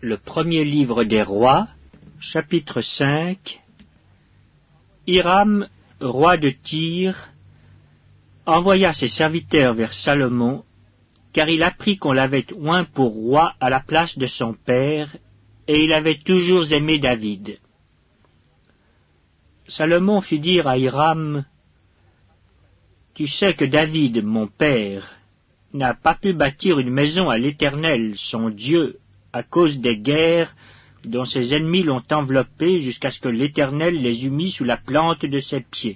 Le premier livre des rois, chapitre 5. Hiram, roi de Tyr, envoya ses serviteurs vers Salomon, car il apprit qu'on l'avait oint pour roi à la place de son père, et il avait toujours aimé David. Salomon fit dire à Hiram, « Tu sais que David, mon père, n'a pas pu bâtir une maison à l'Éternel, son Dieu, à cause des guerres dont ses ennemis l'ont enveloppé jusqu'à ce que l'Éternel les eût mis sous la plante de ses pieds.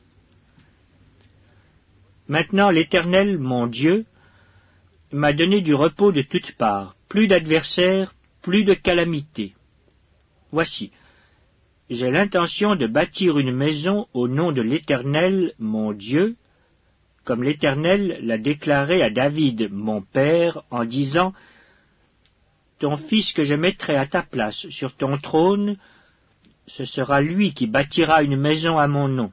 Maintenant l'Éternel, mon Dieu, m'a donné du repos de toutes parts, plus d'adversaires, plus de calamités. Voici, j'ai l'intention de bâtir une maison au nom de l'Éternel, mon Dieu, comme l'Éternel l'a déclaré à David, mon père, en disant, « Ton fils que je mettrai à ta place sur ton trône, ce sera lui qui bâtira une maison à mon nom.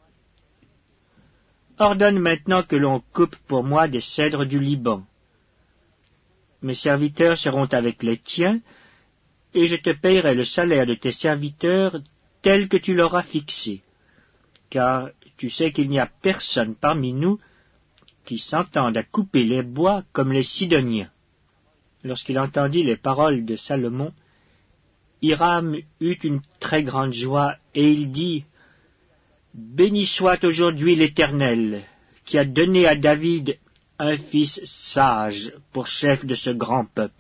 Ordonne maintenant que l'on coupe pour moi des cèdres du Liban. Mes serviteurs seront avec les tiens, et je te payerai le salaire de tes serviteurs tel que tu l'auras fixé, car tu sais qu'il n'y a personne parmi nous qui s'entende à couper les bois comme les Sidoniens. » Lorsqu'il entendit les paroles de Salomon, Hiram eut une très grande joie, et il dit, « Béni soit aujourd'hui l'Éternel, qui a donné à David un fils sage pour chef de ce grand peuple. »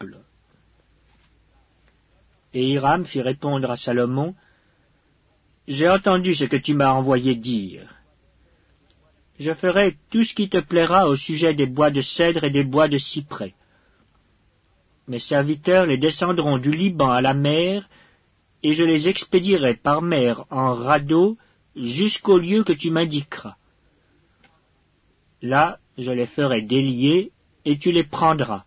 Et Hiram fit répondre à Salomon, « J'ai entendu ce que tu m'as envoyé dire. Je ferai tout ce qui te plaira au sujet des bois de cèdre et des bois de cyprès. Mes serviteurs les descendront du Liban à la mer, et je les expédierai par mer en radeau jusqu'au lieu que tu m'indiqueras. Là, je les ferai délier, et tu les prendras.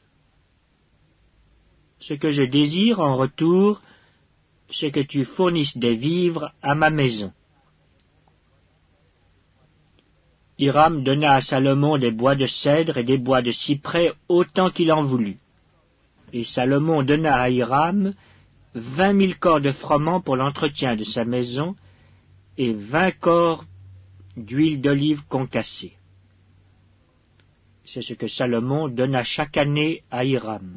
Ce que je désire en retour, c'est que tu fournisses des vivres à ma maison. » Hiram donna à Salomon des bois de cèdre et des bois de cyprès autant qu'il en voulut. Et Salomon donna à Hiram 20 000 corps de froment pour l'entretien de sa maison et 20 corps d'huile d'olive concassée. C'est ce que Salomon donna chaque année à Hiram.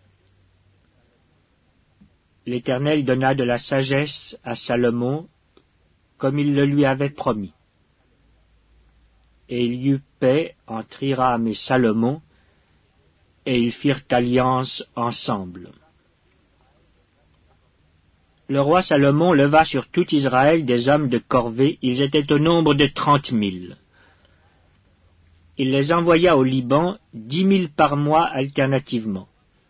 L'Éternel donna de la sagesse à Salomon, comme il le lui avait promis. Et il y eut paix entre Hiram et Salomon, et ils firent alliance ensemble. Le roi Salomon leva sur tout Israël des hommes de corvée, ils étaient au nombre de 30 000. Il les envoya au Liban, 10 000 par mois alternativement.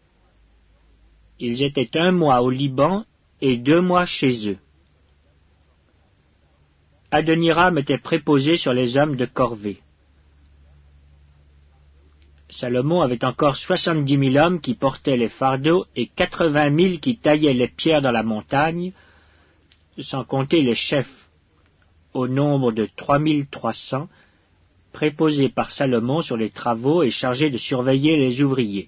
Ils étaient 1 mois au Liban et 2 mois chez eux. Adoniram était préposé sur les hommes de corvée. Salomon avait encore 70 000 hommes qui portaient les fardeaux et 80 000 qui taillaient les pierres dans la montagne, sans compter les chefs, au nombre de 3 300, préposés par Salomon sur les travaux et chargés de surveiller les ouvriers.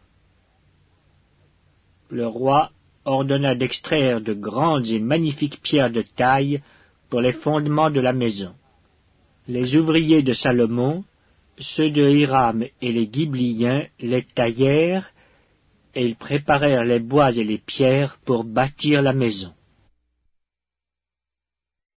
Le roi ordonna d'extraire de grandes et magnifiques pierres de taille pour les fondements de la maison. Les ouvriers de Salomon, ceux de Hiram et les Ghibliens, les taillèrent, et ils préparèrent les bois et les pierres pour bâtir la maison.